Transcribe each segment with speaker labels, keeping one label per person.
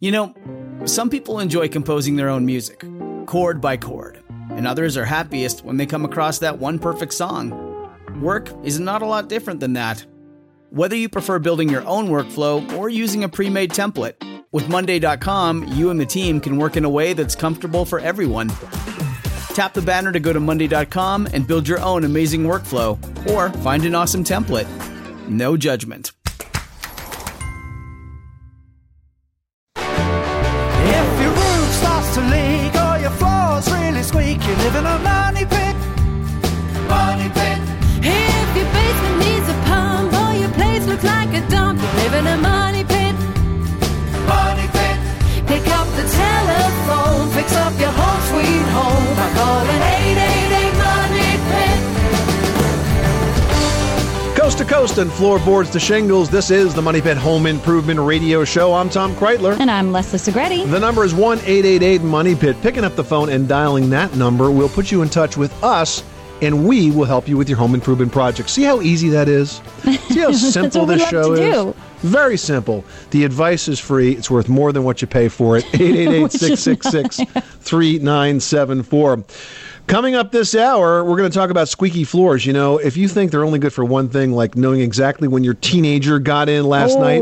Speaker 1: You know, some people enjoy composing their own music, chord by chord, and others are happiest when they come across that one perfect song. Work is not a lot different than that. Whether you prefer building your own workflow or using a pre-made template, with Monday.com, you and the team can work in a way that's comfortable for everyone. Tap the banner to go to Monday.com and build your own amazing workflow, or find an awesome template. No judgment.
Speaker 2: If your roof starts to leak or your floor's really squeak, you live in a money pit. Money pit.
Speaker 3: If your basement needs a pump or your place looks like a dump, you live in a money pit.
Speaker 2: Money pit.
Speaker 3: Pick up the telephone, fix up your home sweet home by calling 888 Money Pit.
Speaker 4: Coast to coast and floorboards to shingles, this is the Money Pit Home Improvement Radio Show. I'm Tom Kreitler.
Speaker 5: And I'm Leslie Segretti.
Speaker 4: The number is 1-888-MONEY-PIT. Picking up the phone and dialing that number will put you in touch with us, and we will help you with your home improvement project. See how easy that is? See how simple this show is? Very simple. The advice is free. It's worth more than what you pay for it. 888-666-3974. Coming up this hour, we're going to talk about squeaky floors. You know, if you think they're only good for one thing, like knowing exactly when your teenager got in last night,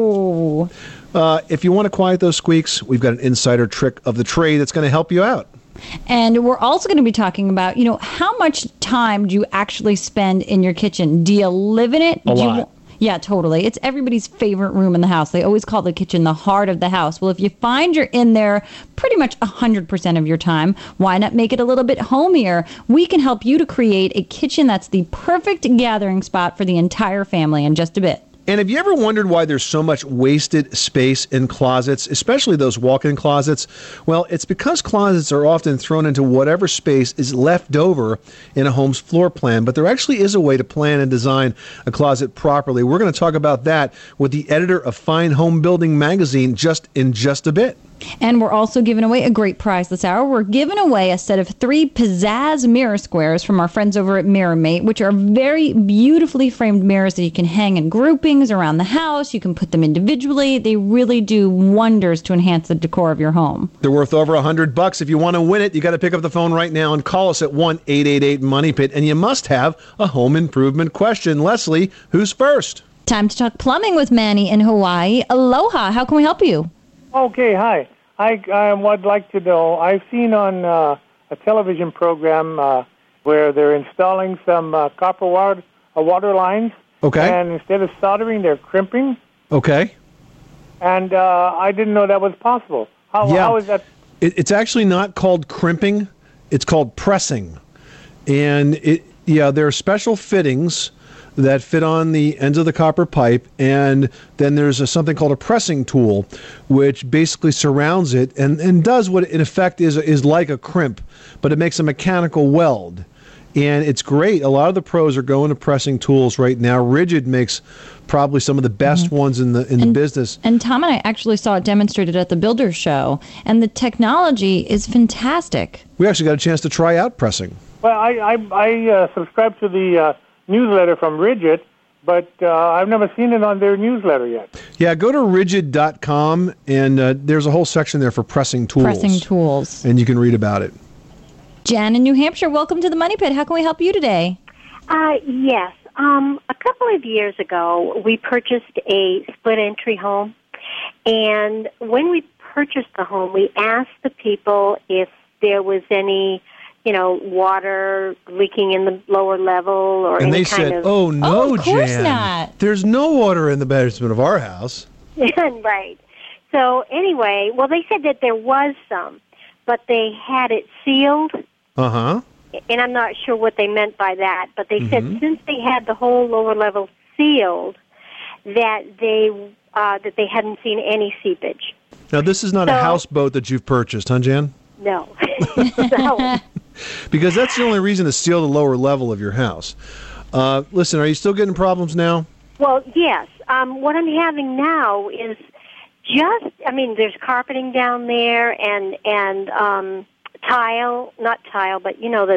Speaker 4: if you want to quiet those squeaks, we've got an insider trick of the trade that's going to help you out.
Speaker 5: And we're also going to be talking about, you know, how much time do you actually spend in your kitchen? Do you live in it?
Speaker 4: A lot.
Speaker 5: Yeah, totally. It's everybody's favorite room in the house. They always call the kitchen the heart of the house. Well, if you find you're in there pretty much 100% of your time, why not make it a little bit homier? We can help you to create a kitchen that's the perfect gathering spot for the entire family in just a bit.
Speaker 4: And have you ever wondered why there's so much wasted space in closets, especially those walk-in closets? Well, it's because closets are often thrown into whatever space is left over in a home's floor plan, but there actually is a way to plan and design a closet properly. We're going to talk about that with the editor of Fine Home Building magazine in just a bit.
Speaker 5: And we're also giving away a great prize this hour. We're giving away a set of 3 Pizzazz mirror squares from our friends over at MirrorMate, which are very beautifully framed mirrors that you can hang in groupings around the house. You can put them individually. They really do wonders to enhance the decor of your home.
Speaker 4: They're worth over $100. If you want to win it, you got to pick up the phone right now and call us at 1-888-MONEY-PIT. And you must have a home improvement question. Leslie, who's first?
Speaker 5: Time to talk plumbing with Manny in Hawaii. Aloha. How can we help you?
Speaker 6: Okay, hi. I would like to know, I've seen on a television program where they're installing some copper water lines.
Speaker 4: Okay.
Speaker 6: And instead of soldering, they're crimping.
Speaker 4: Okay.
Speaker 6: And I didn't know that was possible. How is that?
Speaker 4: It's actually not called crimping. It's called pressing. And there are special fittings that fit on the ends of the copper pipe, and then there's something called a pressing tool, which basically surrounds it and does what in effect is like a crimp, but it makes a mechanical weld. And it's great. A lot of the pros are going to pressing tools right now. Rigid makes probably some of the best ones in the business.
Speaker 5: And Tom and I actually saw it demonstrated at the Builders Show, and the technology is fantastic.
Speaker 4: We actually got a chance to try out pressing.
Speaker 6: Well, I subscribe to the newsletter from Rigid, but I've never seen it on their newsletter yet.
Speaker 4: Yeah, go to rigid.com, and there's a whole section there for pressing tools.
Speaker 5: Pressing tools.
Speaker 4: And you can read about it.
Speaker 5: Jan in New Hampshire, welcome to the Money Pit. How can we help you today?
Speaker 7: Yes. A couple of years ago, we purchased a split-entry home, and when we purchased the home, we asked the people if there was any water leaking in the lower level or
Speaker 4: and
Speaker 7: any
Speaker 4: they said,
Speaker 7: "Oh
Speaker 4: no,
Speaker 5: of course
Speaker 4: Jan,
Speaker 5: not.
Speaker 4: There's no water in the basement of our house."
Speaker 7: Right. So anyway, well, they said that there was some, but they had it sealed.
Speaker 4: Uh-huh.
Speaker 7: And I'm not sure what they meant by that, but they said since they had the whole lower level sealed, that they hadn't seen any seepage.
Speaker 4: Now, this is not a houseboat that you've purchased, huh, Jan?
Speaker 7: No. So,
Speaker 4: because that's the only reason to seal the lower level of your house. Listen, are you still getting problems now?
Speaker 7: Well, yes. What I'm having now is there's carpeting down there and tile, not tile, but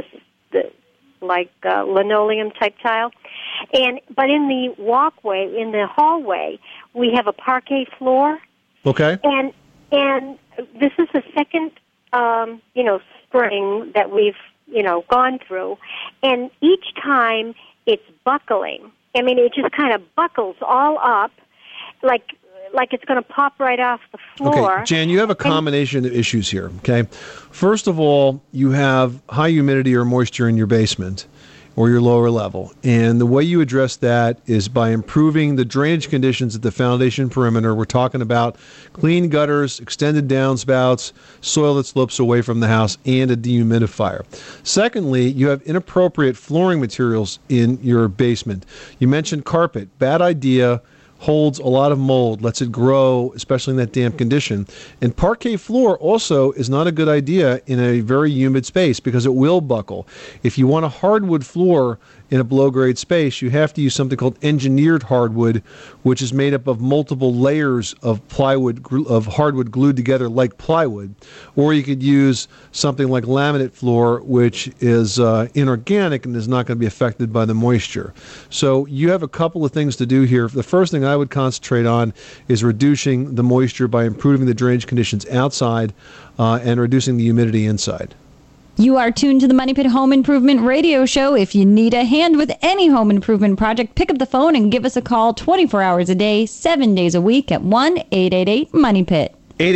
Speaker 7: linoleum type tile. But in the walkway, in the hallway, we have a parquet floor.
Speaker 4: Okay.
Speaker 7: And this is the second, spring that we've, gone through, and each time it's buckling. I mean, it just kind of buckles all up, like it's going to pop right off the floor.
Speaker 4: Okay, Jan, you have a combination of issues here, okay? First of all, you have high humidity or moisture in your basement or your lower level. And the way you address that is by improving the drainage conditions at the foundation perimeter. We're talking about clean gutters, extended downspouts, soil that slopes away from the house, and a dehumidifier. Secondly, you have inappropriate flooring materials in your basement. You mentioned carpet. Bad idea. Holds a lot of mold, lets it grow, especially in that damp condition. And parquet floor also is not a good idea in a very humid space because it will buckle. If you want a hardwood floor in a below-grade space, you have to use something called engineered hardwood, which is made up of multiple layers of plywood, of hardwood glued together like plywood. Or you could use something like laminate floor, which is inorganic and is not going to be affected by the moisture. So you have a couple of things to do here. The first thing I would concentrate on is reducing the moisture by improving the drainage conditions outside and reducing the humidity inside.
Speaker 5: You are tuned to the Money Pit Home Improvement Radio Show. If you need a hand with any home improvement project, pick up the phone and give us a call 24 hours a day, 7 days a week at 1-888-MONEY-PIT.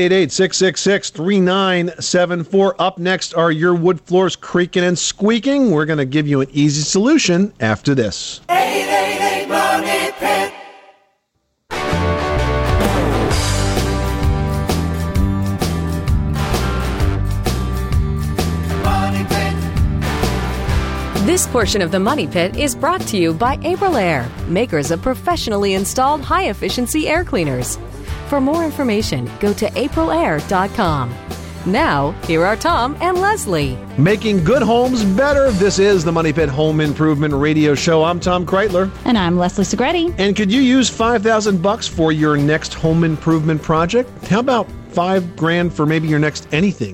Speaker 4: 888-666-3974. Up next are your wood floors creaking and squeaking. We're going to give you an easy solution after this.
Speaker 2: 888-MONEY-PIT.
Speaker 8: This portion of the Money Pit is brought to you by Aprilaire, makers of professionally installed high-efficiency air cleaners. For more information, go to aprilaire.com. Now, here are Tom and Leslie.
Speaker 4: Making good homes better. This is the Money Pit Home Improvement Radio Show. I'm Tom Kreitler.
Speaker 5: And I'm Leslie Segretti.
Speaker 4: And could you use $5,000 for your next home improvement project? How about $5,000 for maybe your next anything?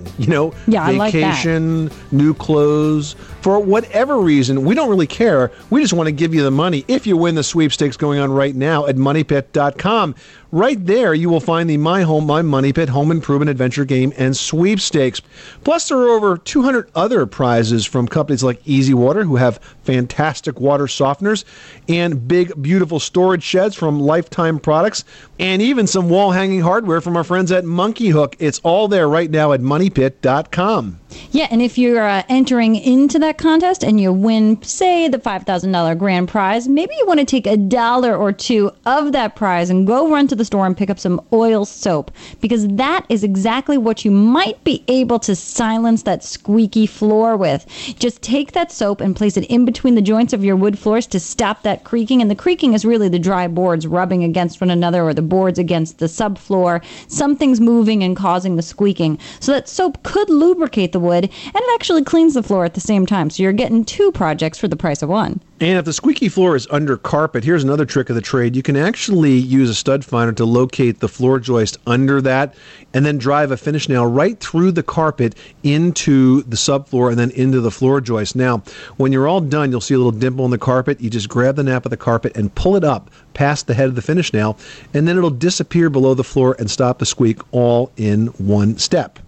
Speaker 4: Vacation,
Speaker 5: like that.
Speaker 4: New clothes. For whatever reason, we don't really care. We just want to give you the money if you win the sweepstakes going on right now at MoneyPit.com. Right there, you will find the My Home, My Money Pit Home Improvement Adventure Game and Sweepstakes. Plus, there are over 200 other prizes from companies like Easy Water, who have fantastic water softeners, and big, beautiful storage sheds from Lifetime Products, and even some wall-hanging hardware from our friends at Monkey Hook. It's all there right now at MoneyPit.com.
Speaker 5: Yeah, and if you're entering into that contest and you win, say, the $5,000 grand prize, maybe you want to take $1 or $2 of that prize and go run to the store and pick up some oil soap, because that is exactly what you might be able to silence that squeaky floor with. Just take that soap and place it in between the joints of your wood floors to stop that creaking, and the creaking is really the dry boards rubbing against one another or the boards against the subfloor. Something's moving and causing the squeaking. So that soap could lubricate the wood, and it actually cleans the floor at the same time. So you're getting two projects for the price of one.
Speaker 4: And if the squeaky floor is under carpet, here's another trick of the trade. You can actually use a stud finder to locate the floor joist under that and then drive a finish nail right through the carpet into the subfloor and then into the floor joist. Now, when you're all done, you'll see a little dimple in the carpet. You just grab the nap of the carpet and pull it up past the head of the finish nail, and then it'll disappear below the floor and stop the squeak all in one step.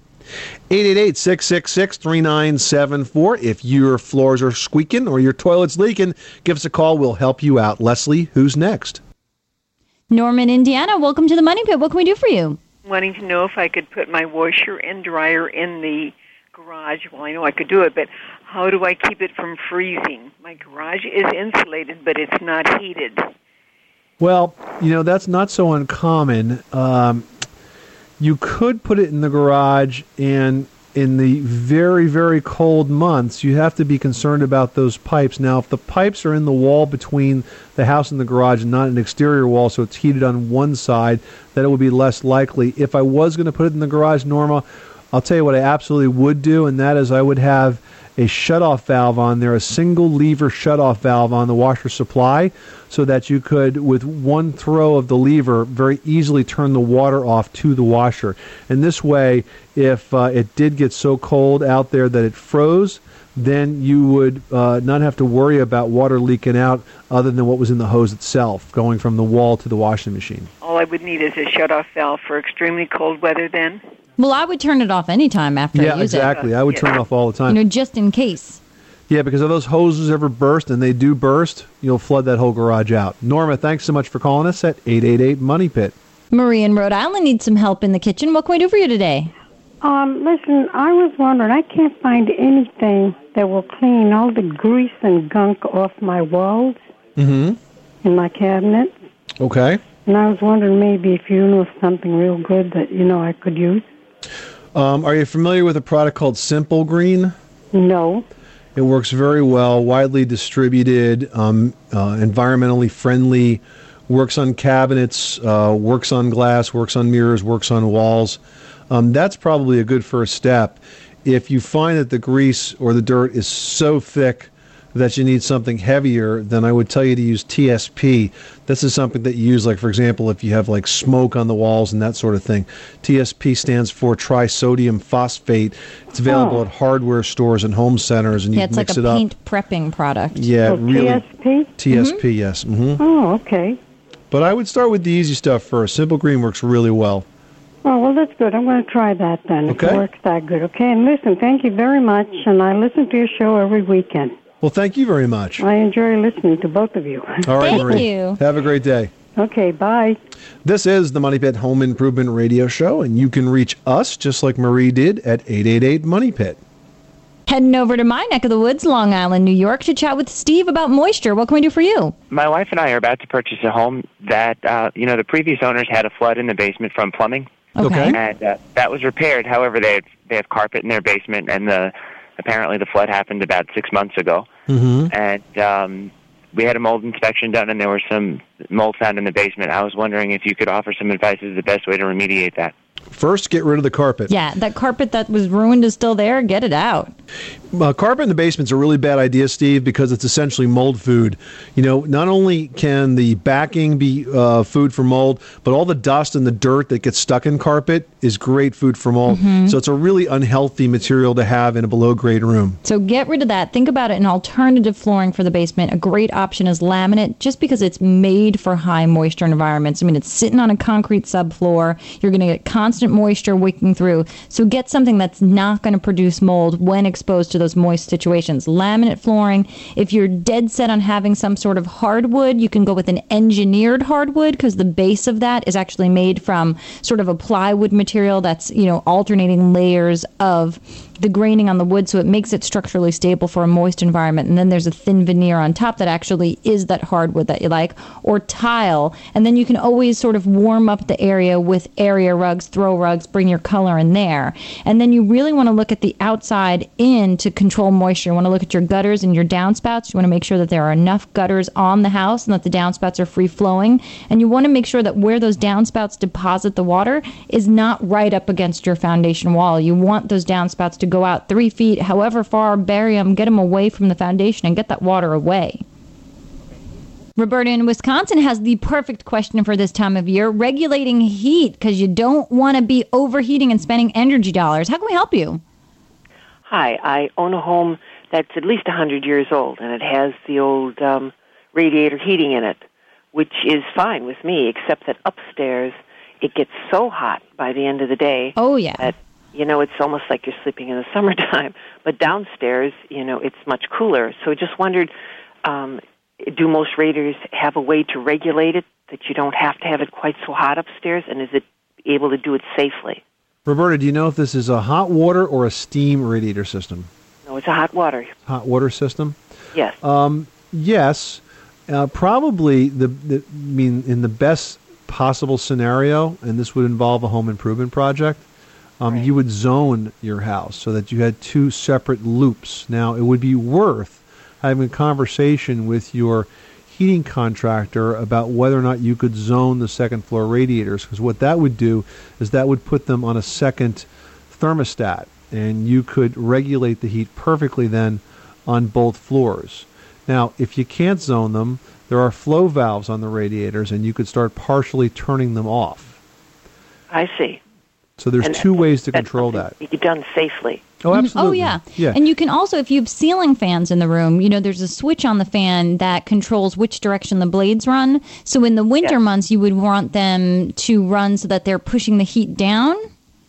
Speaker 4: 888-666-3974. If your floors are squeaking or your toilet's leaking, give us a call. We'll help you out. Leslie, who's next?
Speaker 5: Norman, Indiana, welcome to the Money Pit. What can we do for you?
Speaker 9: Wanting to know if I could put my washer and dryer in the garage. Well, I know I could do it, but how do I keep it from freezing? My garage is insulated, but it's not heated.
Speaker 4: Well, that's not so uncommon. You could put it in the garage, and in the very, very cold months, you have to be concerned about those pipes. Now, if the pipes are in the wall between the house and the garage and not an exterior wall, so it's heated on one side, then it would be less likely. If I was going to put it in the garage, Norma, I'll tell you what I absolutely would do, and that is I would have a shutoff valve on there, a single lever shutoff valve on the washer supply, so that you could, with one throw of the lever, very easily turn the water off to the washer. And this way, if it did get so cold out there that it froze, then you would not have to worry about water leaking out other than what was in the hose itself, going from the wall to the washing machine.
Speaker 9: All I would need is a shutoff valve for extremely cold weather then?
Speaker 5: Well, I would turn it off anytime after I
Speaker 4: Yeah,
Speaker 5: use
Speaker 4: exactly. I would turn it off all the
Speaker 5: it.
Speaker 4: time.
Speaker 5: Just in case.
Speaker 4: Yeah, because if those hoses ever burst, and they do burst, you'll flood that whole garage out. Norma, thanks so much for calling us at 888-MONEY-PIT.
Speaker 5: Marie in Rhode Island needs some help in the kitchen. What can we do for you today?
Speaker 10: Listen, I was wondering, I can't find anything that will clean all the grease and gunk off my walls in my cabinet.
Speaker 4: Okay.
Speaker 10: And I was wondering maybe if you know something real good that, I could use.
Speaker 4: Are you familiar with a product called Simple Green?
Speaker 10: No.
Speaker 4: It works very well, widely distributed, environmentally friendly, works on cabinets, works on glass, works on mirrors, works on walls. That's probably a good first step. If you find that the grease or the dirt is so thick that you need something heavier, then I would tell you to use TSP. This is something that you use, like, for example, if you have like smoke on the walls and that sort of thing. TSP stands for trisodium phosphate. It's available at hardware stores and home centers, and you
Speaker 5: it's
Speaker 4: mix
Speaker 5: like a
Speaker 4: it up.
Speaker 5: paint prepping product.
Speaker 4: Yeah, really.
Speaker 10: TSP?
Speaker 4: TSP, yes.
Speaker 10: Oh, okay.
Speaker 4: But I would start with the easy stuff first. Simple Green works really well.
Speaker 10: Oh, well, that's good. I'm going to try that then.
Speaker 4: Okay.
Speaker 10: If it works that good. Okay, and listen, thank you very much, and I listen to your show every weekend.
Speaker 4: Well, thank you very much.
Speaker 10: I enjoy listening to both of you.
Speaker 4: All right,
Speaker 5: Thank
Speaker 4: Marie.
Speaker 5: you.
Speaker 4: Have a great day.
Speaker 10: Okay, bye.
Speaker 4: This is the Money Pit Home Improvement Radio Show, and you can reach us, just like Marie did, at 888-MONEY-PIT.
Speaker 5: Heading over to my neck of the woods, Long Island, New York, to chat with Steve about moisture. What can we do for you?
Speaker 11: My wife and I are about to purchase a home that, the previous owners had a flood in the basement from plumbing.
Speaker 5: Okay.
Speaker 11: And that was repaired. However, they have carpet in their basement, and apparently the flood happened about 6 months ago. And we had a mold inspection done, and there was some mold found in the basement. I was wondering if you could offer some advice as the best way to remediate that.
Speaker 4: First, get rid of the carpet.
Speaker 5: Yeah, that carpet that was ruined is still there. Get it out.
Speaker 4: Carpet in the basement's a really bad idea, Steve, because it's essentially mold food. Not only can the backing be food for mold, but all the dust and the dirt that gets stuck in carpet is great food for mold. So it's a really unhealthy material to have in a below-grade room.
Speaker 5: So get rid of that. Think about it, an alternative flooring for the basement. A great option is laminate, just because it's made for high moisture environments. I mean, it's sitting on a concrete subfloor. You're going to get constant moisture wicking through. So get something that's not going to produce mold when exposed to those moist situations. Laminate flooring. If you're dead set on having some sort of hardwood, you can go with an engineered hardwood, because the base of that is actually made from sort of a plywood material that's, alternating layers of the graining on the wood, so it makes it structurally stable for a moist environment. And then there's a thin veneer on top that actually is that hardwood that you like, or tile. And then you can always sort of warm up the area with area rugs, throw rugs, bring your color in there. And then you really want to look at the outside in to control moisture. You want to look at your gutters and your downspouts. You want to make sure that there are enough gutters on the house and that the downspouts are free flowing. And you want to make sure that where those downspouts deposit the water is not right up against your foundation wall. You want those downspouts to go out 3 feet, however far, bury them, get them away from the foundation, and get that water away. Roberta in Wisconsin has the perfect question for this time of year: regulating heat, because you don't want to be overheating and spending energy dollars. How can we help you?
Speaker 12: Hi, I own a home that's at least 100 years old, and it has the old radiator heating in it, which is fine with me, except that upstairs it gets so hot by the end of the day.
Speaker 5: Oh, yeah.
Speaker 12: That, it's almost like you're sleeping in the summertime. But downstairs, it's much cooler. So I just wondered, do most radiators have a way to regulate it, that you don't have to have it quite so hot upstairs, and is it able to do it safely?
Speaker 4: Roberta, do you know if this is a hot water or a steam radiator system?
Speaker 12: No, it's a hot water.
Speaker 4: Hot water system?
Speaker 12: Yes.
Speaker 4: Yes. Probably, in the best possible scenario, and this would involve a home improvement project,
Speaker 12: right,
Speaker 4: you would zone your house so that you had two separate loops. Now, it would be worth having a conversation with your heating contractor about whether or not you could zone the second floor radiators, because what that would do is that would put them on a second thermostat, and you could regulate the heat perfectly then on both floors. Now, if you can't zone them, there are flow valves on the radiators, and you could start partially turning them off.
Speaker 12: I see.
Speaker 4: So there's two ways to control that.
Speaker 12: It can be done safely.
Speaker 4: Oh, absolutely.
Speaker 5: Oh, yeah. And you can also, if you have ceiling fans in the room, there's a switch on the fan that controls which direction the blades run. So in the winter months, you would want them to run so that they're pushing the heat down.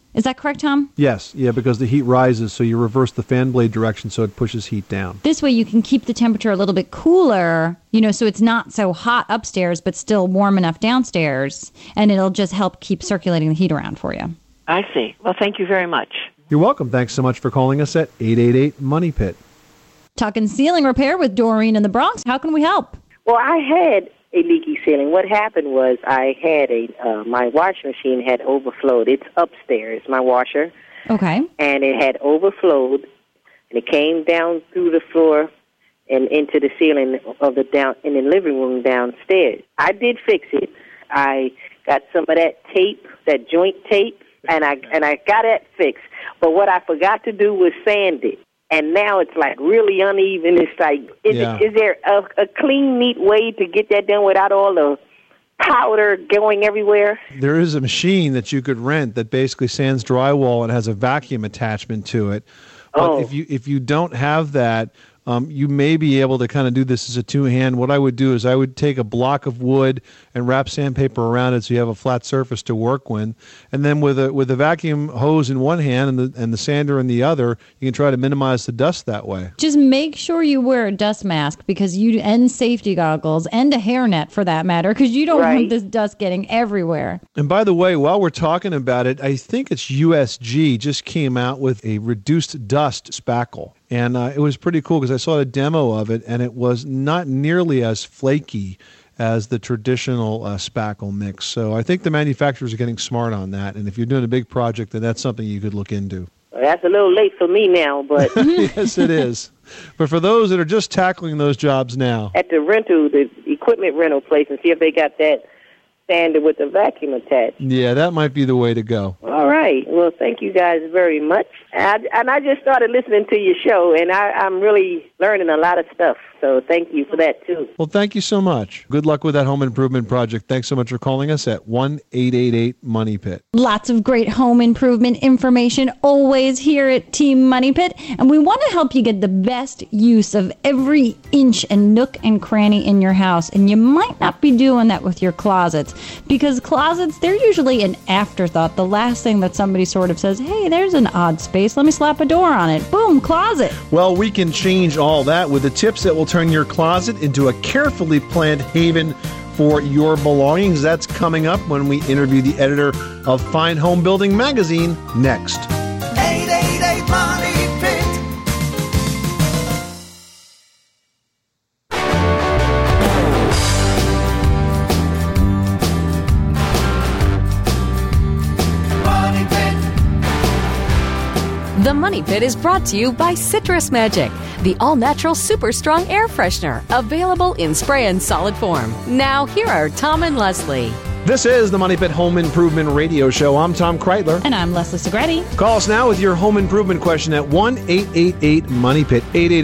Speaker 5: Is that correct, Tom?
Speaker 4: Yes, yeah, because the heat rises, so you reverse the fan blade direction so it pushes heat down.
Speaker 5: This way you can keep the temperature a little bit cooler, so it's not so hot upstairs but still warm enough downstairs, and it'll just help keep circulating the heat around for you.
Speaker 12: I see. Well, thank you very much.
Speaker 4: You're welcome. Thanks so much for calling us at 888-MONEY-PIT.
Speaker 5: Talking ceiling repair with Doreen in the Bronx. How can we help?
Speaker 13: Well, I had a leaky ceiling. What happened was I had my washing machine had overflowed. It's upstairs, my washer.
Speaker 5: Okay.
Speaker 13: And it had overflowed, and it came down through the floor and into the ceiling of in the living room downstairs. I did fix it. I got some of that tape, that joint tape, and I got that fixed. But what I forgot to do was sand it. And now it's like really uneven. It's like, is there a clean, neat way to get that done without all the powder going everywhere?
Speaker 4: There is a machine that you could rent that basically sands drywall and has a vacuum attachment to it. But if you don't have that, you may be able to kind of do this as a two-hand. What I would do is I would take a block of wood and wrap sandpaper around it so you have a flat surface to work with. And then with a vacuum hose in one hand and the sander in the other, you can try to minimize the dust that way.
Speaker 5: Just make sure you wear a dust mask and safety goggles and a hairnet for that matter, because you don't want this dust getting everywhere.
Speaker 4: And by the way, while we're talking about it, I think it's USG just came out with a reduced dust spackle. And it was pretty cool because I saw a demo of it, and it was not nearly as flaky as the traditional spackle mix. So I think the manufacturers are getting smart on that. And if you're doing a big project, then that's something you could look into.
Speaker 13: Well, that's a little late for me now, but...
Speaker 4: Yes, it is. But for those that are just tackling those jobs now...
Speaker 13: At the equipment rental place, and see if they got that sander with the vacuum attached.
Speaker 4: Yeah, that might be the way to go.
Speaker 13: All right. Well, thank you guys very much. And I just started listening to your show, and I'm really learning a lot of stuff. So thank you for that, too.
Speaker 4: Well, thank you so much. Good luck with that home improvement project. Thanks so much for calling us at 1-888-MONEY-PIT.
Speaker 5: Lots of great home improvement information always here at Team Money Pit. And we want to help you get the best use of every inch and nook and cranny in your house. And you might not be doing that with your closets, because closets, they're usually an afterthought. The last thing that somebody sort of says, hey, there's an odd space. Let me slap a door on it. Boom, closet.
Speaker 4: Well, we can change all that with the tips that will turn your closet into a carefully planned haven for your belongings. That's coming up when we interview the editor of Fine Home Building magazine next.
Speaker 2: 888 Money Pit.
Speaker 8: The Money Pit is brought to you by Citrus Magic, the all-natural super strong air freshener, available in spray and solid form. Now, here are Tom and Leslie.
Speaker 4: This is the Money Pit Home Improvement Radio Show. I'm Tom Kreitler.
Speaker 5: And I'm Leslie Segretti.
Speaker 4: Call us now with your home improvement question at 1-888-MONEY-PIT,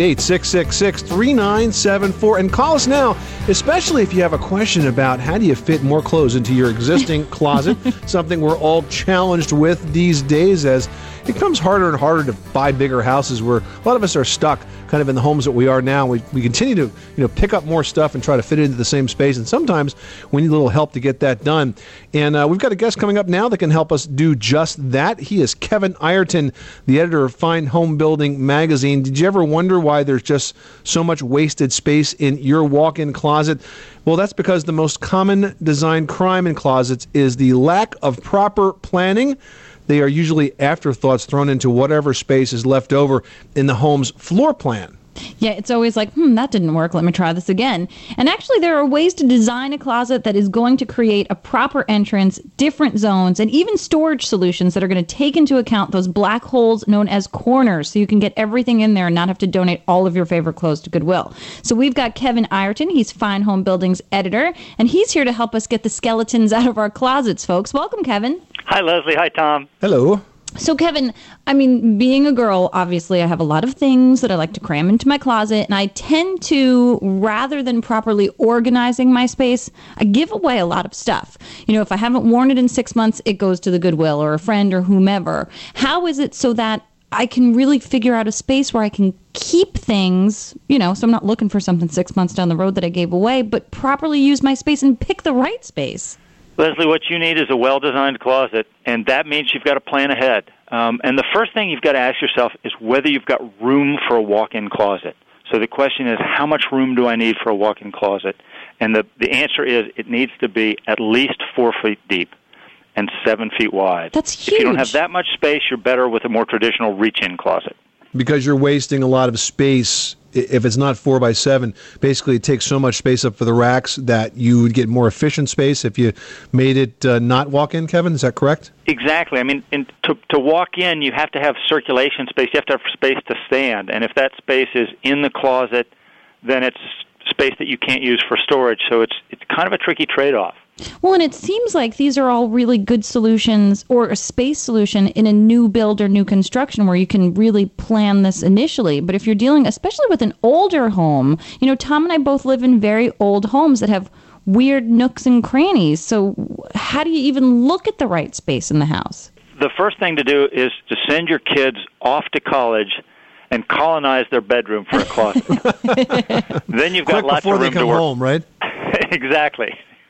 Speaker 4: 888-666-3974. And call us now, especially if you have a question about how do you fit more clothes into your existing closet, something we're all challenged with these days as it becomes harder and harder to buy bigger houses where a lot of us are stuck kind of in the homes that we are now. We continue to pick up more stuff and try to fit it into the same space, and sometimes we need a little help to get that done. And we've got a guest coming up now that can help us do just that. He is Kevin Ireton, the editor of Fine Home Building magazine. Did you ever wonder why there's just so much wasted space in your walk-in closet? Well, that's because the most common design crime in closets is the lack of proper planning. They are usually afterthoughts thrown into whatever space is left over in the home's floor plan.
Speaker 5: Yeah, it's always like, that didn't work. Let me try this again. And actually, there are ways to design a closet that is going to create a proper entrance, different zones, and even storage solutions that are going to take into account those black holes known as corners, so you can get everything in there and not have to donate all of your favorite clothes to Goodwill. So we've got Kevin Ireton. He's Fine Home Building's editor, and he's here to help us get the skeletons out of our closets, folks. Welcome, Kevin.
Speaker 14: Hi, Leslie. Hi, Tom.
Speaker 4: Hello.
Speaker 5: So, Kevin, being a girl, obviously, I have a lot of things that I like to cram into my closet, and I tend to, rather than properly organizing my space, I give away a lot of stuff. If I haven't worn it in 6 months, it goes to the Goodwill or a friend or whomever. How is it so that I can really figure out a space where I can keep things, so I'm not looking for something 6 months down the road that I gave away, but properly use my space and pick the right space?
Speaker 14: Leslie, what you need is a well-designed closet, and that means you've got to plan ahead. And the first thing you've got to ask yourself is whether you've got room for a walk-in closet. So the question is, how much room do I need for a walk-in closet? And the answer is it needs to be at least 4 feet deep and 7 feet wide.
Speaker 5: That's huge.
Speaker 14: If you don't have that much space, you're better with a more traditional reach-in closet.
Speaker 4: Because you're wasting a lot of space. If it's not 4 by 7, basically it takes so much space up for the racks that you would get more efficient space if you made it not walk-in, Kevin. Is that correct?
Speaker 14: Exactly. I mean, to walk in, you have to have circulation space. You have to have space to stand. And if that space is in the closet, then it's space that you can't use for storage. So it's kind of a tricky trade-off.
Speaker 5: Well, and it seems like these are all really good solutions, or a space solution in a new build or new construction where you can really plan this initially. But if you're dealing, especially with an older home, Tom and I both live in very old homes that have weird nooks and crannies. So how do you even look at the right space in the house?
Speaker 14: The first thing to do is to send your kids off to college and colonize their bedroom for a closet. Then you've got lots of room to work. Before they come
Speaker 4: home, right?
Speaker 14: Exactly.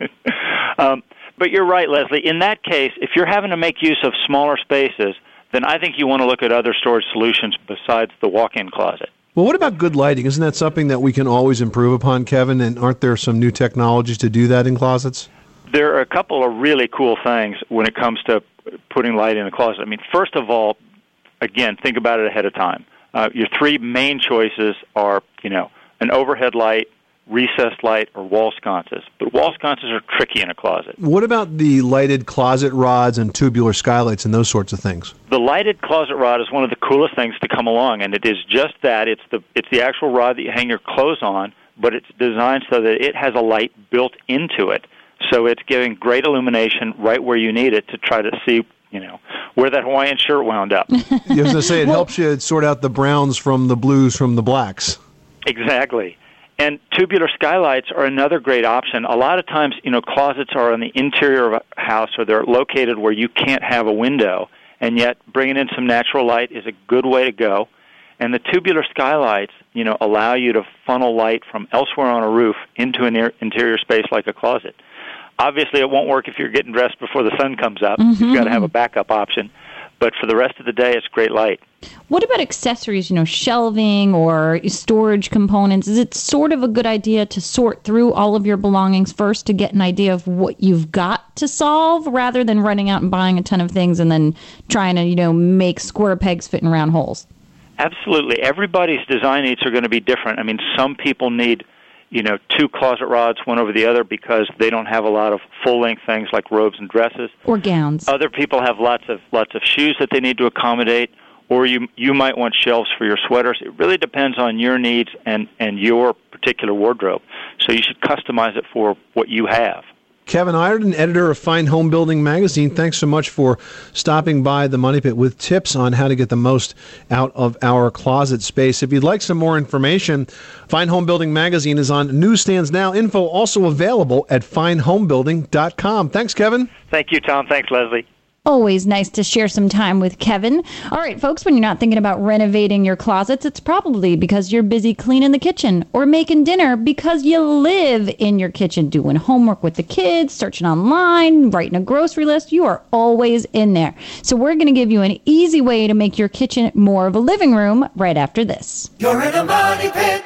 Speaker 14: But you're right, Leslie. In that case, if you're having to make use of smaller spaces, then I think you want to look at other storage solutions besides the walk-in closet.
Speaker 4: Well, what about good lighting? Isn't that something that we can always improve upon, Kevin? And aren't there some new technologies to do that in closets?
Speaker 14: There are a couple of really cool things when it comes to putting light in a closet. I mean, first of all, again, think about it ahead of time. Your 3 main choices are, an overhead light, recessed light, or wall sconces. But wall sconces are tricky in a closet.
Speaker 4: What about the lighted closet rods and tubular skylights and those sorts of things?
Speaker 14: The lighted closet rod is one of the coolest things to come along, and it is just that. It's the actual rod that you hang your clothes on, but it's designed so that it has a light built into it. So it's giving great illumination right where you need it to try to see, where that Hawaiian shirt wound up.
Speaker 4: I was going to say, it helps you sort out the browns from the blues from the blacks.
Speaker 14: Exactly. And tubular skylights are another great option. A lot of times, closets are on the interior of a house, or they're located where you can't have a window, and yet bringing in some natural light is a good way to go. And the tubular skylights, allow you to funnel light from elsewhere on a roof into an interior space like a closet. Obviously, it won't work if you're getting dressed before the sun comes up. Mm-hmm. You've got to have a backup option. But for the rest of the day, it's great light.
Speaker 5: What about accessories, shelving or storage components? Is it sort of a good idea to sort through all of your belongings first to get an idea of what you've got to solve, rather than running out and buying a ton of things and then trying to, make square pegs fit in round holes?
Speaker 14: Absolutely. Everybody's design needs are going to be different. I mean, some people need 2 closet rods, one over the other, because they don't have a lot of full-length things like robes and dresses.
Speaker 5: Or gowns.
Speaker 14: Other people have lots of shoes that they need to accommodate, or you might want shelves for your sweaters. It really depends on your needs and your particular wardrobe. So you should customize it for what you have.
Speaker 4: Kevin Ireton, editor of Fine Home Building magazine, thanks so much for stopping by the Money Pit with tips on how to get the most out of our closet space. If you'd like some more information, Fine Home Building magazine is on newsstands now. Info also available at finehomebuilding.com. Thanks, Kevin.
Speaker 14: Thank you, Tom. Thanks, Leslie.
Speaker 5: Always nice to share some time with Kevin. All right, folks, when you're not thinking about renovating your closets, it's probably because you're busy cleaning the kitchen or making dinner because you live in your kitchen, doing homework with the kids, searching online, writing a grocery list. You are always in there. So we're going to give you an easy way to make your kitchen more of a living room right after this.
Speaker 2: You're in a money pit.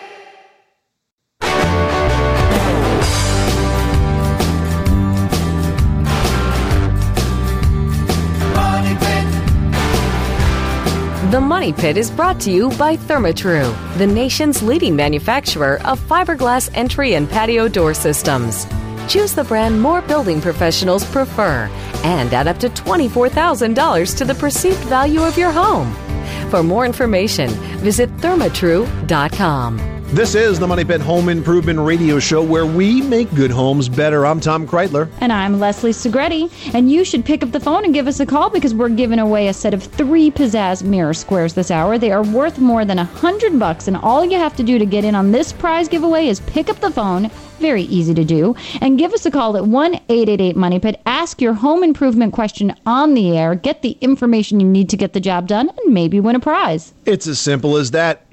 Speaker 8: The Money Pit is brought to you by Therma-Tru, the nation's leading manufacturer of fiberglass entry and patio door systems. Choose the brand more building professionals prefer and add up to $24,000 to the perceived value of your home. For more information, visit thermatru.com.
Speaker 4: This is the Money Pit Home Improvement Radio Show, where we make good homes better. I'm Tom Kreitler.
Speaker 5: And I'm Leslie Segretti. And you should pick up the phone and give us a call, because we're giving away a set of 3 pizzazz mirror squares this hour. They are worth more than $100, and all you have to do to get in on this prize giveaway is pick up the phone very easy to do. And give us a call at 1-888-MONEY-PIT. Ask your home improvement question on the air. Get the information you need to get the job done and maybe win a prize.
Speaker 4: It's as simple as that.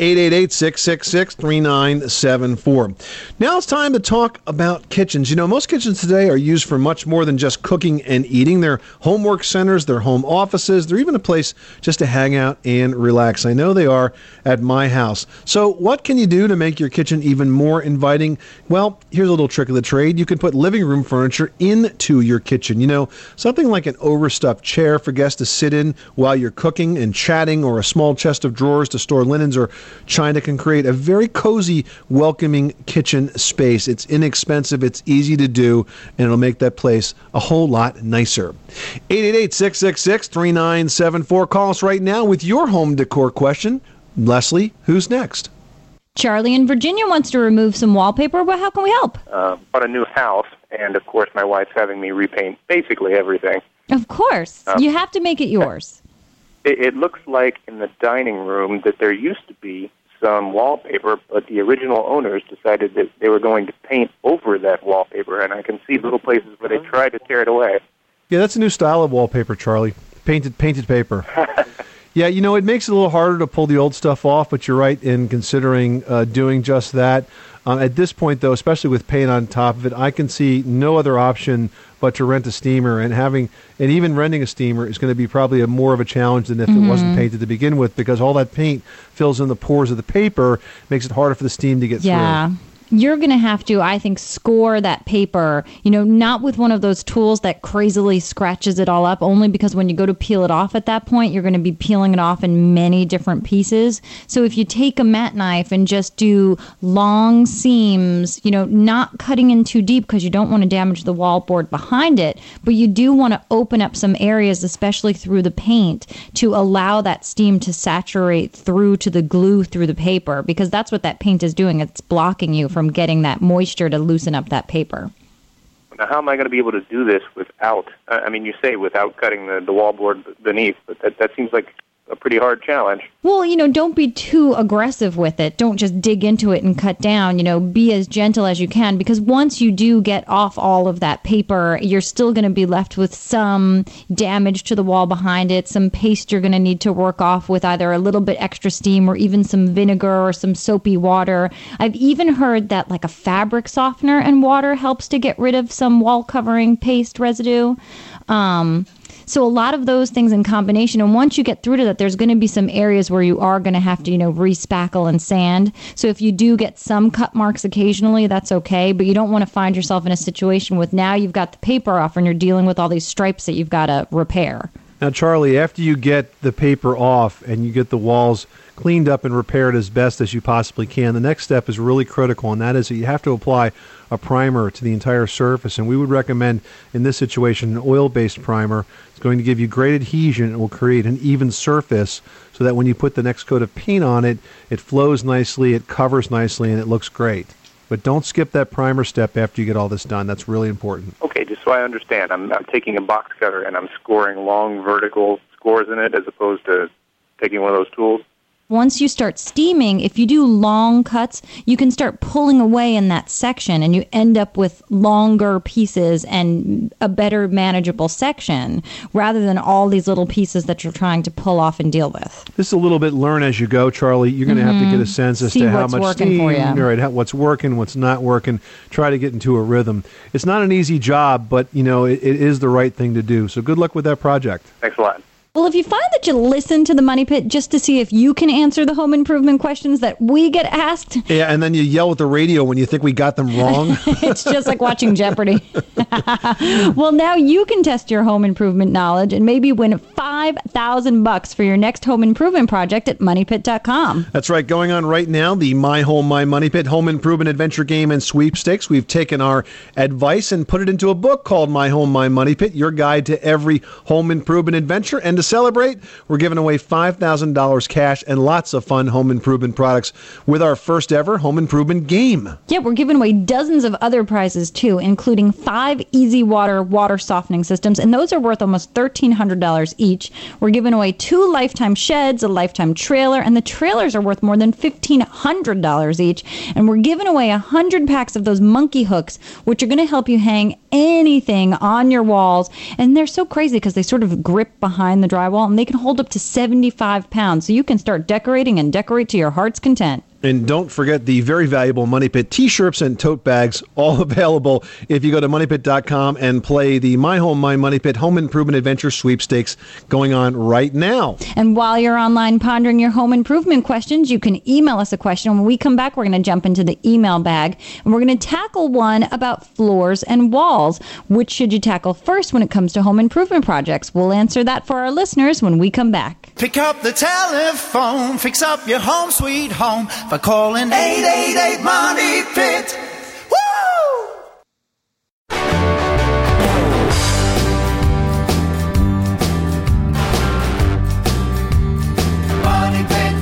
Speaker 4: 888-666-3974. Now it's time to talk about kitchens. You know, most kitchens today are used for much more than just cooking and eating. They're homework centers, they're home offices, they're even a place just to hang out and relax. I know they are at my house. So what can you do to make your kitchen even more inviting? Well, here's a little trick of the trade. You can put living room furniture into your kitchen. You know, something like an overstuffed chair for guests to sit in while you're cooking and chatting, or a small chest of drawers to store linens or china can create a very cozy, welcoming kitchen space. It's inexpensive, it's easy to do, and it'll make that place a whole lot nicer. 888-666-3974. Call us right now with your home decor question. Leslie, who's next?
Speaker 5: Charlie in Virginia wants to remove some wallpaper, but how can we help?
Speaker 15: Bought a new house, and of course my wife's having me repaint basically everything.
Speaker 5: Of course. You have to make it yours.
Speaker 15: It looks like in the dining room that there used to be some wallpaper, but the original owners decided that they were going to paint over that wallpaper, and I can see little places where they tried to tear it away.
Speaker 4: Yeah, that's a new style of wallpaper, Charlie. Painted paper. Yeah, you know, it makes it a little harder to pull the old stuff off, but you're right in considering doing just that. At this point, though, especially with paint on top of it, I can see no other option but to rent a steamer, and even renting a steamer is going to be probably more of a challenge than if it wasn't painted to begin with, because all that paint fills in the pores of the paper, makes it harder for the steam to get through.
Speaker 5: You're going to have to, I think, score that paper, you know, not with one of those tools that crazily scratches it all up, only because when you go to peel it off at that point, you're going to be peeling it off in many different pieces. So if you take a mat knife and just do long seams, you know, not cutting in too deep because you don't want to damage the wallboard behind it, but you do want to open up some areas, especially through the paint, to allow that steam to saturate through to the glue through the paper, because that's what that paint is doing. It's blocking you from getting that moisture to loosen up that paper.
Speaker 15: Now, how am I going to be able to do this without, I mean, you say without cutting the wallboard beneath, but that seems like a pretty hard challenge.
Speaker 5: Well, you know, don't be too aggressive with it. Don't just dig into it and cut down. You know, be as gentle as you can, because once you do get off all of that paper, you're still going to be left with some damage to the wall behind it, some paste you're going to need to work off with either a little bit extra steam or even some vinegar or some soapy water. I've even heard that like a fabric softener and water helps to get rid of some wall covering paste residue. So a lot of those things in combination, and once you get through to that, there's going to be some areas where you are going to have to, you know, re-spackle and sand. So if you do get some cut marks occasionally, that's okay, but you don't want to find yourself in a situation with now you've got the paper off and you're dealing with all these stripes that you've got to repair.
Speaker 4: Now, Charlie, after you get the paper off and you get the walls cleaned up and repaired as best as you possibly can, the next step is really critical, and that is that you have to apply a primer to the entire surface. And we would recommend, in this situation, an oil-based primer. It's going to give you great adhesion. It will create an even surface so that when you put the next coat of paint on it, it flows nicely, it covers nicely, and it looks great. But don't skip that primer step after you get all this done. That's really important.
Speaker 15: Okay, just so I understand, I'm taking a box cutter and I'm scoring long vertical scores in it as opposed to taking one of those tools?
Speaker 5: Once you start steaming, if you do long cuts, you can start pulling away in that section and you end up with longer pieces and a better manageable section rather than all these little pieces that you're trying to pull off and deal with.
Speaker 4: This is a little bit learn as you go, Charlie. You're going to have to get a sense as to how much steam, right, what's working, what's not working. Try to get into a rhythm. It's not an easy job, but you know it is the right thing to do. So good luck with that project.
Speaker 15: Thanks a lot.
Speaker 5: Well, if you find that you listen to the Money Pit just to see if you can answer the home improvement questions that we get asked.
Speaker 4: Yeah, and then you yell at the radio when you think we got them wrong.
Speaker 5: It's just like watching Jeopardy. Well, now you can test your home improvement knowledge and maybe win $5,000 for your next home improvement project at MoneyPit.com.
Speaker 4: That's right. Going on right now, the My Home, My Money Pit home improvement adventure game and sweepstakes. We've taken our advice and put it into a book called My Home, My Money Pit, your guide to every home improvement adventure. And to celebrate, we're giving away $5,000 cash and lots of fun home improvement products with our first ever home improvement game.
Speaker 5: Yeah, we're giving away dozens of other prizes, too, including 5 Easy water softening systems, and those are worth almost $1,300 each. We're giving away 2 lifetime sheds, a lifetime trailer, and the trailers are worth more than $1,500 each. And we're giving away 100 packs of those monkey hooks, which are going to help you hang anything on your walls. And they're so crazy because they sort of grip behind the drywall, and they can hold up to 75 pounds. So you can start decorating and decorate to your heart's content.
Speaker 4: And don't forget the very valuable Money Pit t-shirts and tote bags, all available if you go to moneypit.com and play the My Home, My Money Pit Home Improvement Adventure Sweepstakes going on right now.
Speaker 5: And while you're online pondering your home improvement questions, you can email us a question. When we come back, we're going to jump into the email bag, and we're going to tackle one about floors and walls. Which should you tackle first when it comes to home improvement projects? We'll answer that for our listeners when we come back.
Speaker 2: Pick up the telephone, fix up your home sweet home by calling 888 Money Pit. Woo! Money Pit.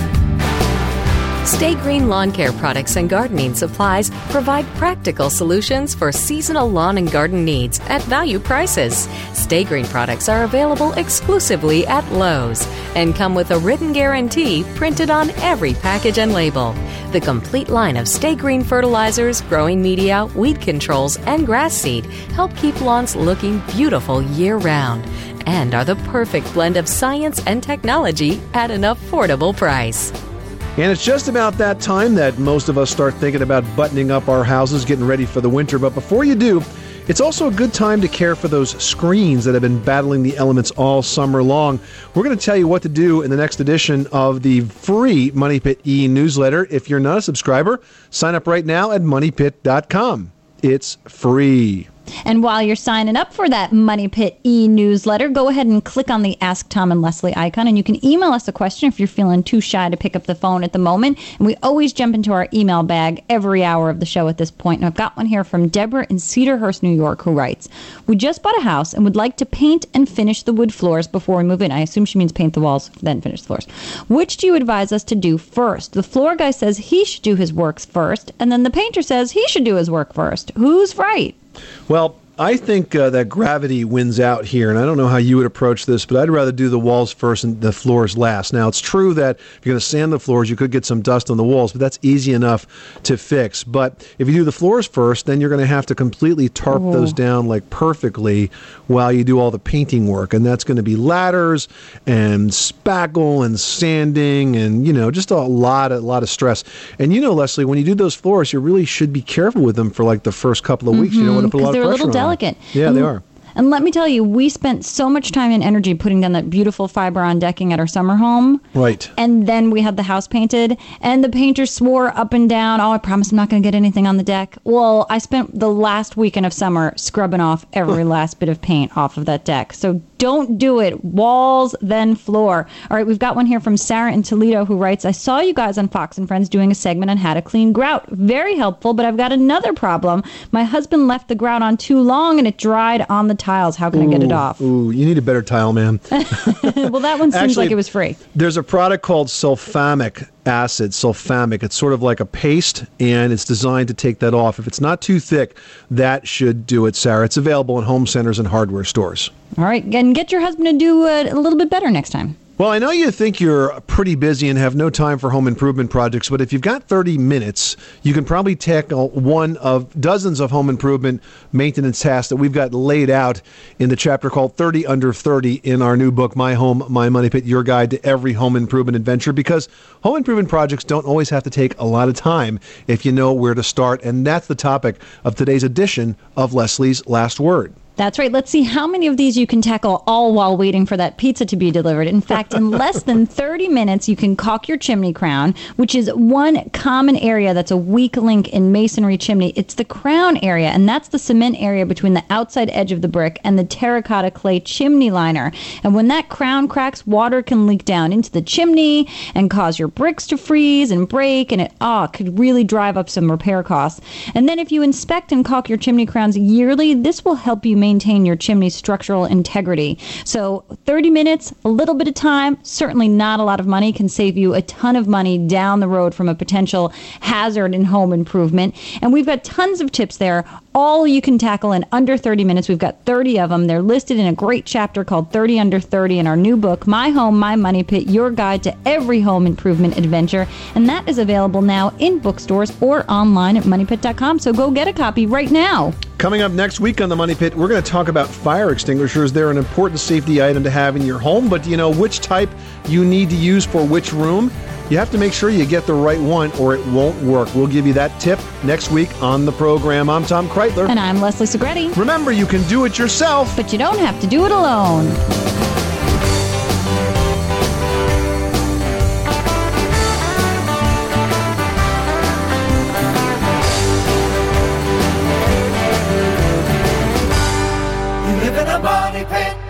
Speaker 8: Stay Green Lawn Care products and gardening supplies provide practical solutions for seasonal lawn and garden needs at value prices. Stay Green products are available exclusively at Lowe's and come with a written guarantee printed on every package and label. The complete line of Stay Green fertilizers, growing media, weed controls, and grass seed help keep lawns looking beautiful year-round and are the perfect blend of science and technology at an affordable price.
Speaker 4: And it's just about that time that most of us start thinking about buttoning up our houses, getting ready for the winter. But before you do, it's also a good time to care for those screens that have been battling the elements all summer long. We're going to tell you what to do in the next edition of the free Money Pit e-newsletter. If you're not a subscriber, sign up right now at moneypit.com. It's free.
Speaker 5: And while you're signing up for that Money Pit e-newsletter, go ahead and click on the Ask Tom and Leslie icon, and you can email us a question if you're feeling too shy to pick up the phone at the moment. And we always jump into our email bag every hour of the show at this point. And I've got one here from Deborah in Cedarhurst, New York, who writes, "We just bought a house and would like to paint and finish the wood floors before we move in." I assume she means paint the walls, then finish the floors. "Which do you advise us to do first? The floor guy says he should do his work first, and then the painter says he should do his work first. Who's right?"
Speaker 4: Well, I think that gravity wins out here, and I don't know how you would approach this, but I'd rather do the walls first and the floors last. Now, it's true that if you're going to sand the floors, you could get some dust on the walls, but that's easy enough to fix. But if you do the floors first, then you're going to have to completely tarp those down like perfectly while you do all the painting work, and that's going to be ladders and spackle and sanding and, just a lot of stress. And Leslie, when you do those floors, you really should be careful with them for like the first couple of weeks. You don't want to put a lot of pressure on them.
Speaker 5: They're a little delicate.
Speaker 4: Yeah, they are.
Speaker 5: And let me tell you, we spent so much time and energy putting down that beautiful fiber-on decking at our summer home.
Speaker 4: Right.
Speaker 5: And then we had the house painted, and the painter swore up and down, "Oh, I promise I'm not going to get anything on the deck." Well, I spent the last weekend of summer scrubbing off every last bit of paint off of that deck. So don't do it. Walls, then floor. All right, we've got one here from Sarah in Toledo who writes, "I saw you guys on Fox and Friends doing a segment on how to clean grout. Very helpful, but I've got another problem. My husband left the grout on too long, and it dried on the tiles. How can I get it off?"
Speaker 4: Ooh, you need a better tile, man.
Speaker 5: Well, that one seems like it was free.
Speaker 4: There's a product called sulfamic acid, sulfamic. It's sort of like a paste, and it's designed to take that off. If it's not too thick, that should do it, Sarah. It's available in home centers and hardware stores.
Speaker 5: All right, and get your husband to do a little bit better next time.
Speaker 4: Well, I know you think you're pretty busy and have no time for home improvement projects, but if you've got 30 minutes, you can probably tackle one of dozens of home improvement maintenance tasks that we've got laid out in the chapter called 30 Under 30 in our new book, My Home, My Money Pit, Your Guide to Every Home Improvement Adventure, because home improvement projects don't always have to take a lot of time if you know where to start, and that's the topic of today's edition of Leslie's Last Word.
Speaker 5: That's right. Let's see how many of these you can tackle all while waiting for that pizza to be delivered. In fact, in less than 30 minutes, you can caulk your chimney crown, which is one common area that's a weak link in masonry chimney. It's the crown area, and that's the cement area between the outside edge of the brick and the terracotta clay chimney liner. And when that crown cracks, water can leak down into the chimney and cause your bricks to freeze and break, and it could really drive up some repair costs. And then if you inspect and caulk your chimney crowns yearly, this will help you maintain your chimney's structural integrity. So 30 minutes, a little bit of time, certainly not a lot of money, can save you a ton of money down the road from a potential hazard in home improvement. And we've got tons of tips there, all you can tackle in under 30 minutes. We've got 30 of them. They're listed in a great chapter called 30 Under 30 in our new book, My Home, My Money Pit, Your Guide to Every Home Improvement Adventure. And that is available now in bookstores or online at moneypit.com. So go get a copy right now.
Speaker 4: Coming up next week on The Money Pit, we're going to talk about fire extinguishers. They're an important safety item to have in your home, but do you know which type you need to use for which room? You have to make sure you get the right one or it won't work. We'll give you that tip next week on the program. I'm Tom Kreitler.
Speaker 5: And I'm Leslie Segretti.
Speaker 4: Remember, you can do it yourself,
Speaker 5: but you don't have to do it alone.
Speaker 2: You live in a money pit.